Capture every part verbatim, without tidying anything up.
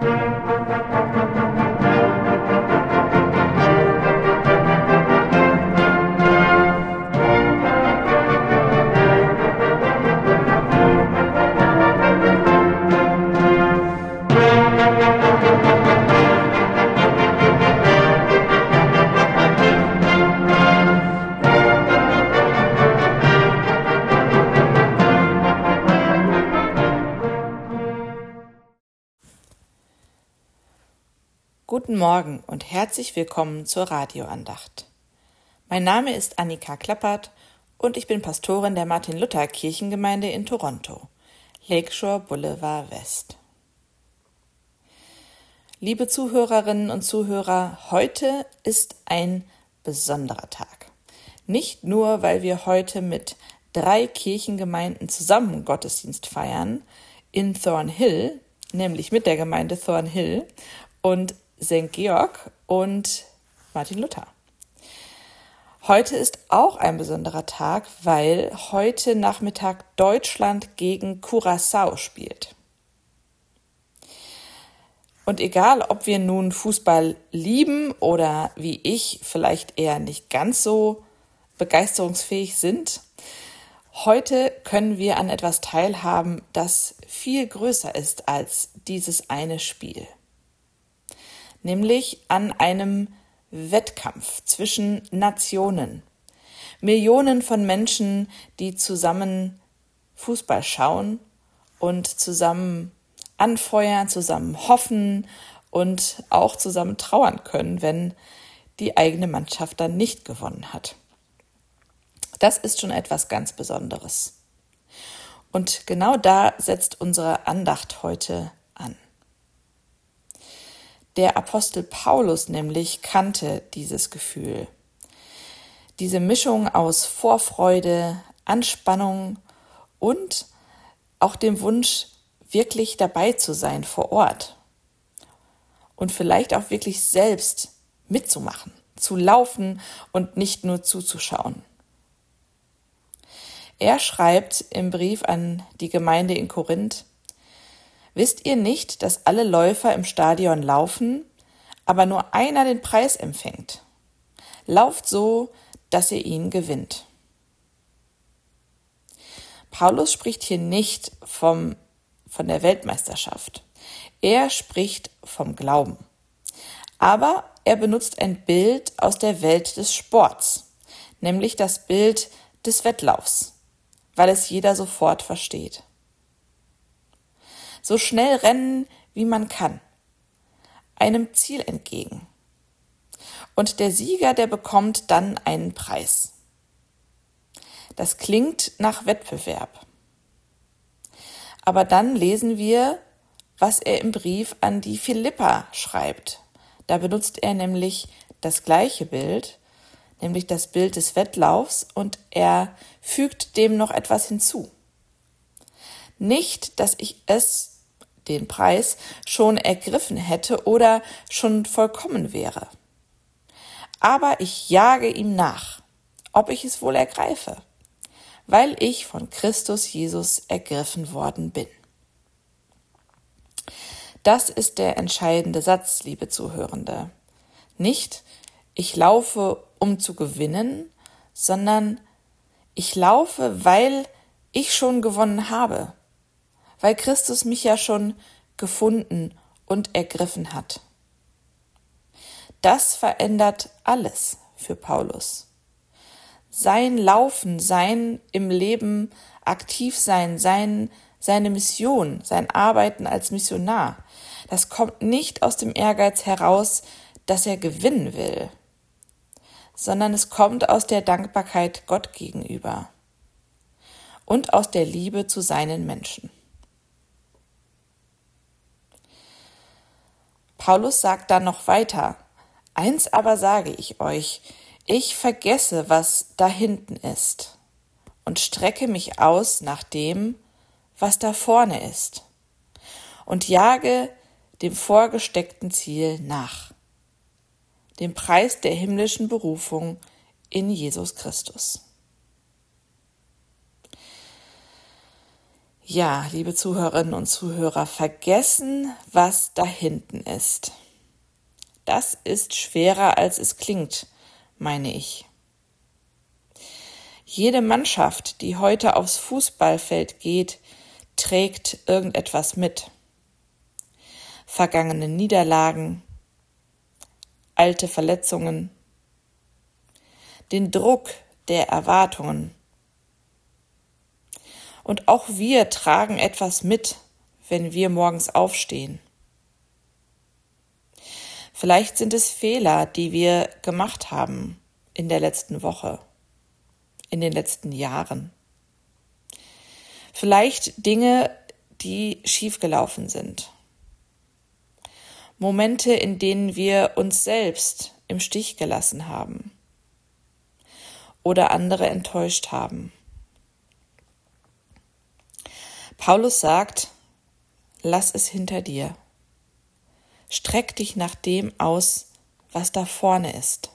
Guten Morgen und herzlich willkommen zur Radioandacht. Mein Name ist Annika Klappert und ich bin Pastorin der Martin-Luther-Kirchengemeinde in Toronto, Lakeshore Boulevard West. Liebe Zuhörerinnen und Zuhörer, heute ist ein besonderer Tag. Nicht nur, weil wir heute mit drei Kirchengemeinden zusammen Gottesdienst feiern, in Thornhill, nämlich mit der Gemeinde Thornhill und Sankt Georg und Martin Luther. Heute ist auch ein besonderer Tag, weil heute Nachmittag Deutschland gegen Curaçao spielt. Und egal, ob wir nun Fußball lieben oder wie ich vielleicht eher nicht ganz so begeisterungsfähig sind, heute können wir an etwas teilhaben, das viel größer ist als dieses eine Spiel. Nämlich an einem Wettkampf zwischen Nationen. Millionen von Menschen, die zusammen Fußball schauen und zusammen anfeuern, zusammen hoffen und auch zusammen trauern können, wenn die eigene Mannschaft dann nicht gewonnen hat. Das ist schon etwas ganz Besonderes. Und genau da setzt unsere Andacht heute an. Der Apostel Paulus nämlich kannte dieses Gefühl. Diese Mischung aus Vorfreude, Anspannung und auch dem Wunsch, wirklich dabei zu sein vor Ort. Und vielleicht auch wirklich selbst mitzumachen, zu laufen und nicht nur zuzuschauen. Er schreibt im Brief an die Gemeinde in Korinth: Wisst ihr nicht, dass alle Läufer im Stadion laufen, aber nur einer den Preis empfängt? Lauft so, dass ihr ihn gewinnt. Paulus spricht hier nicht vom, von der Weltmeisterschaft. Er spricht vom Glauben. Aber er benutzt ein Bild aus der Welt des Sports, nämlich das Bild des Wettlaufs, weil es jeder sofort versteht. So schnell rennen, wie man kann, einem Ziel entgegen. Und der Sieger, der bekommt dann einen Preis. Das klingt nach Wettbewerb. Aber dann lesen wir, was er im Brief an die Philipper schreibt. Da benutzt er nämlich das gleiche Bild, nämlich das Bild des Wettlaufs, und er fügt dem noch etwas hinzu. Nicht, dass ich es den Preis schon ergriffen hätte oder schon vollkommen wäre. Aber ich jage ihm nach, ob ich es wohl ergreife, weil ich von Christus Jesus ergriffen worden bin. Das ist der entscheidende Satz, liebe Zuhörende. Nicht, ich laufe, um zu gewinnen, sondern ich laufe, weil ich schon gewonnen habe. Weil Christus mich ja schon gefunden und ergriffen hat. Das verändert alles für Paulus. Sein Laufen, sein im Leben aktiv sein, sein, seine Mission, sein Arbeiten als Missionar, das kommt nicht aus dem Ehrgeiz heraus, dass er gewinnen will, sondern es kommt aus der Dankbarkeit Gott gegenüber und aus der Liebe zu seinen Menschen. Paulus sagt dann noch weiter: Eins aber sage ich euch, ich vergesse, was da hinten ist, und strecke mich aus nach dem, was da vorne ist, und jage dem vorgesteckten Ziel nach, dem Preis der himmlischen Berufung in Jesus Christus. Ja, liebe Zuhörerinnen und Zuhörer, vergessen, was da hinten ist. Das ist schwerer, als es klingt, meine ich. Jede Mannschaft, die heute aufs Fußballfeld geht, trägt irgendetwas mit. Vergangene Niederlagen, alte Verletzungen, den Druck der Erwartungen. Und auch wir tragen etwas mit, wenn wir morgens aufstehen. Vielleicht sind es Fehler, die wir gemacht haben in der letzten Woche, in den letzten Jahren. Vielleicht Dinge, die schiefgelaufen sind. Momente, in denen wir uns selbst im Stich gelassen haben oder andere enttäuscht haben. Paulus sagt, lass es hinter dir. Streck dich nach dem aus, was da vorne ist.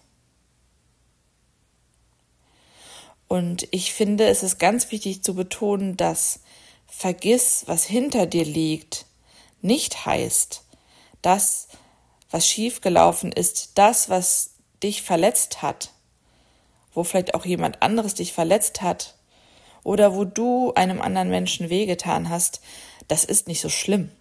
Und ich finde, es ist ganz wichtig zu betonen, dass vergiss, was hinter dir liegt, nicht heißt, das, was schiefgelaufen ist, das, was dich verletzt hat, wo vielleicht auch jemand anderes dich verletzt hat oder wo du einem anderen Menschen wehgetan hast, das ist nicht so schlimm.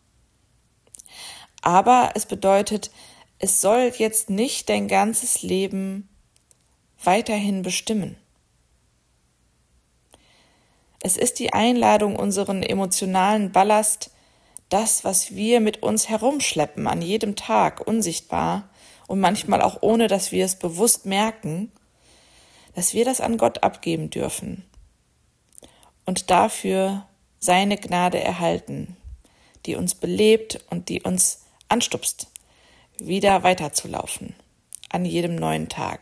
Aber es bedeutet, es soll jetzt nicht dein ganzes Leben weiterhin bestimmen. Es ist die Einladung, unseren emotionalen Ballast, das, was wir mit uns herumschleppen, an jedem Tag, unsichtbar und manchmal auch ohne, dass wir es bewusst merken, dass wir das an Gott abgeben dürfen und dafür seine Gnade erhalten, die uns belebt und die uns anstupst, wieder weiterzulaufen, an jedem neuen Tag.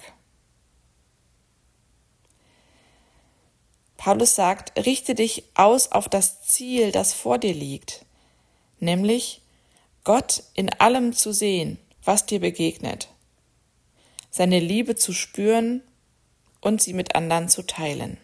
Paulus sagt, richte dich aus auf das Ziel, das vor dir liegt, nämlich Gott in allem zu sehen, was dir begegnet, seine Liebe zu spüren und sie mit anderen zu teilen.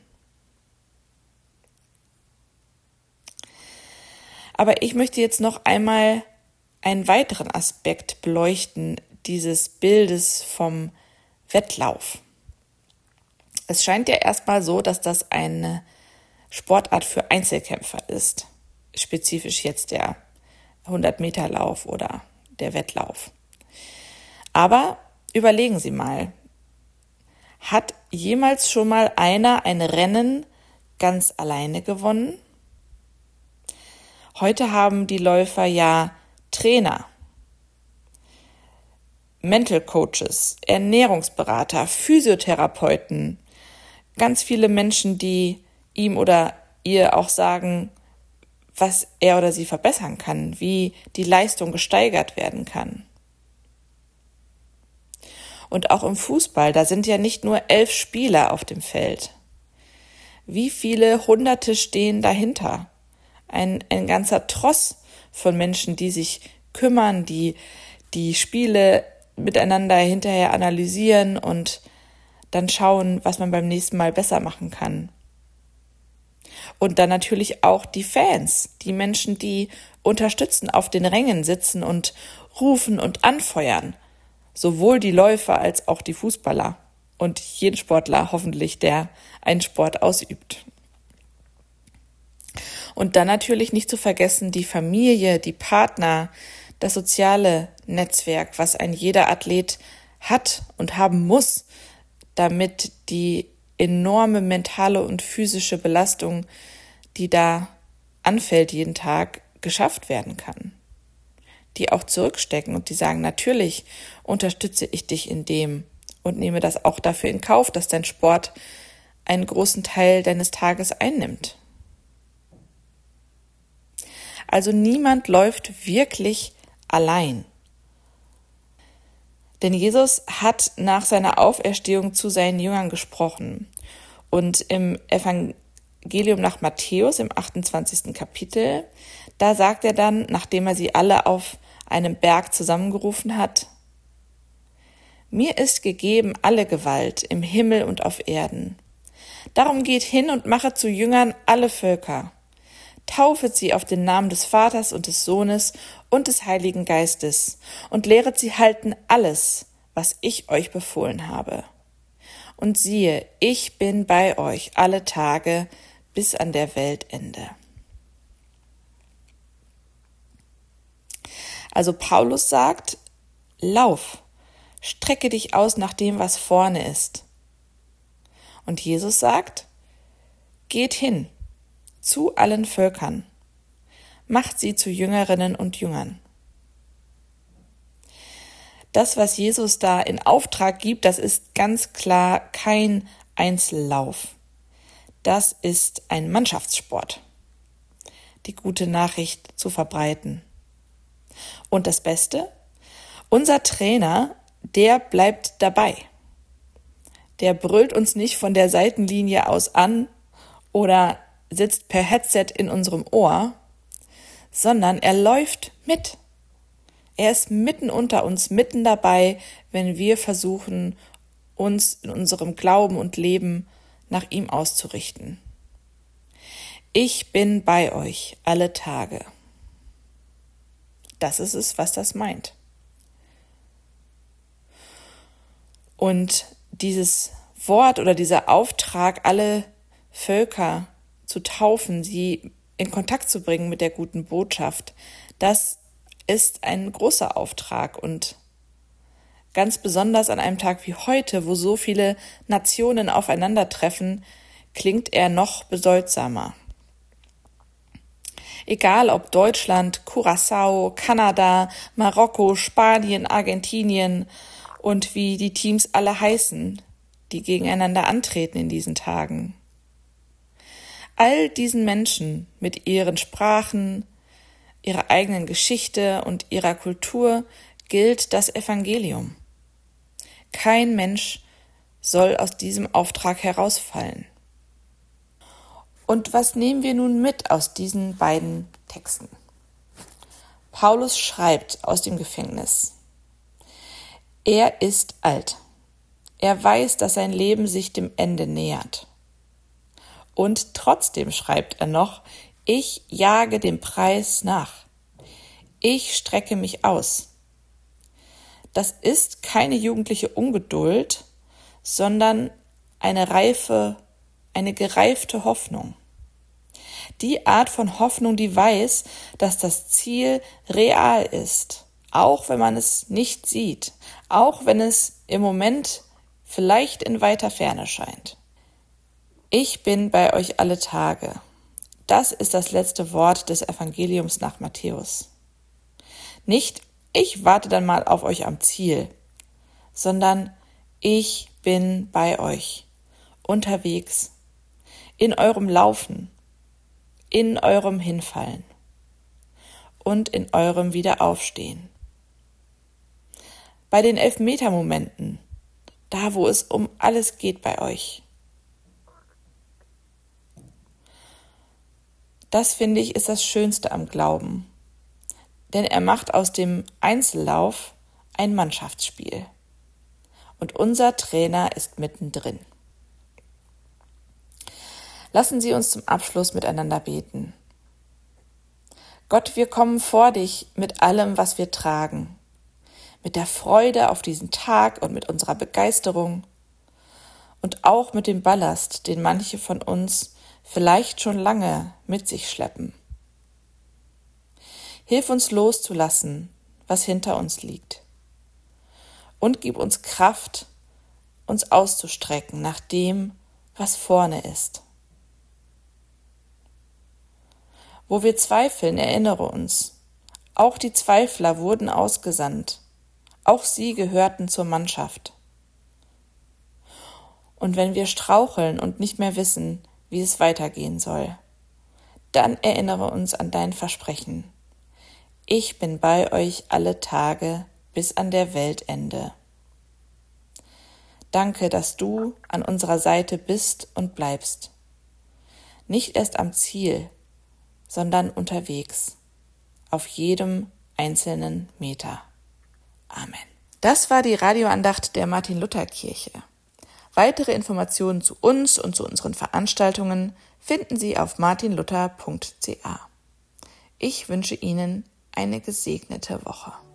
Aber ich möchte jetzt noch einmal einen weiteren Aspekt beleuchten dieses Bildes vom Wettlauf. Es scheint ja erstmal so, dass das eine Sportart für Einzelkämpfer ist, spezifisch jetzt der hundert-Meter-Lauf oder der Wettlauf. Aber überlegen Sie mal, hat jemals schon mal einer ein Rennen ganz alleine gewonnen? Heute haben die Läufer ja Trainer, Mental Coaches, Ernährungsberater, Physiotherapeuten, ganz viele Menschen, die ihm oder ihr auch sagen, was er oder sie verbessern kann, wie die Leistung gesteigert werden kann. Und auch im Fußball, da sind ja nicht nur elf Spieler auf dem Feld. Wie viele Hunderte stehen dahinter? Ein, ein ganzer Tross von Menschen, die sich kümmern, die die Spiele miteinander hinterher analysieren und dann schauen, was man beim nächsten Mal besser machen kann. Und dann natürlich auch die Fans, die Menschen, die unterstützen, auf den Rängen sitzen und rufen und anfeuern. Sowohl die Läufer als auch die Fußballer und jeden Sportler hoffentlich, der einen Sport ausübt. Und dann natürlich nicht zu vergessen die Familie, die Partner, das soziale Netzwerk, was ein jeder Athlet hat und haben muss, damit die enorme mentale und physische Belastung, die da anfällt jeden Tag, geschafft werden kann. Die auch zurückstecken und die sagen, natürlich unterstütze ich dich in dem und nehme das auch dafür in Kauf, dass dein Sport einen großen Teil deines Tages einnimmt. Also niemand läuft wirklich allein. Denn Jesus hat nach seiner Auferstehung zu seinen Jüngern gesprochen. Und im Evangelium nach Matthäus, im achtundzwanzigsten Kapitel, da sagt er dann, nachdem er sie alle auf einem Berg zusammengerufen hat: Mir ist gegeben alle Gewalt im Himmel und auf Erden. Darum geht hin und mache zu Jüngern alle Völker. taufet sie auf den Namen des Vaters und des Sohnes und des Heiligen Geistes und lehret sie halten alles, was ich euch befohlen habe. Und siehe, ich bin bei euch alle Tage bis an der Weltende. Also Paulus sagt, lauf, strecke dich aus nach dem, was vorne ist. Und Jesus sagt, geht hin zu allen Völkern, macht sie zu Jüngerinnen und Jüngern. Das, was Jesus da in Auftrag gibt, das ist ganz klar kein Einzellauf. Das ist ein Mannschaftssport, die gute Nachricht zu verbreiten. Und das Beste, unser Trainer, der bleibt dabei. Der brüllt uns nicht von der Seitenlinie aus an oder sitzt per Headset in unserem Ohr, sondern er läuft mit. Er ist mitten unter uns, mitten dabei, wenn wir versuchen, uns in unserem Glauben und Leben nach ihm auszurichten. Ich bin bei euch alle Tage. Das ist es, was das meint. Und dieses Wort oder dieser Auftrag, alle Völker zu taufen, sie in Kontakt zu bringen mit der guten Botschaft, das ist ein großer Auftrag und ganz besonders an einem Tag wie heute, wo so viele Nationen aufeinandertreffen, klingt er noch bedeutsamer. Egal ob Deutschland, Curaçao, Kanada, Marokko, Spanien, Argentinien und wie die Teams alle heißen, die gegeneinander antreten in diesen Tagen. All diesen Menschen mit ihren Sprachen, ihrer eigenen Geschichte und ihrer Kultur gilt das Evangelium. Kein Mensch soll aus diesem Auftrag herausfallen. Und was nehmen wir nun mit aus diesen beiden Texten? Paulus schreibt aus dem Gefängnis: Er ist alt. Er weiß, dass sein Leben sich dem Ende nähert. Und trotzdem schreibt er noch: Ich jage dem Preis nach. Ich strecke mich aus. Das ist keine jugendliche Ungeduld, sondern eine reife, eine gereifte Hoffnung. Die Art von Hoffnung, die weiß, dass das Ziel real ist, auch wenn man es nicht sieht, auch wenn es im Moment vielleicht in weiter Ferne scheint. Ich bin bei euch alle Tage. Das ist das letzte Wort des Evangeliums nach Matthäus. Nicht, ich warte dann mal auf euch am Ziel, sondern ich bin bei euch, unterwegs, in eurem Laufen, in eurem Hinfallen und in eurem Wiederaufstehen. Bei den Elfmetermomenten, da wo es um alles geht bei euch. Das, finde ich, ist das Schönste am Glauben, denn er macht aus dem Einzellauf ein Mannschaftsspiel. Und unser Trainer ist mittendrin. Lassen Sie uns zum Abschluss miteinander beten. Gott, wir kommen vor dich mit allem, was wir tragen, mit der Freude auf diesen Tag und mit unserer Begeisterung und auch mit dem Ballast, den manche von uns vielleicht schon lange mit sich schleppen. Hilf uns loszulassen, was hinter uns liegt, und gib uns Kraft, uns auszustrecken nach dem, was vorne ist. Wo wir zweifeln, erinnere uns, auch die Zweifler wurden ausgesandt, auch sie gehörten zur Mannschaft. Und wenn wir straucheln und nicht mehr wissen, wie es weitergehen soll, dann erinnere uns an dein Versprechen. Ich bin bei euch alle Tage bis an der Weltende. Danke, dass du an unserer Seite bist und bleibst. Nicht erst am Ziel, sondern unterwegs, auf jedem einzelnen Meter. Amen. Das war die Radioandacht der Martin-Luther-Kirche. Weitere Informationen zu uns und zu unseren Veranstaltungen finden Sie auf martin luther punkt c a. Ich wünsche Ihnen eine gesegnete Woche.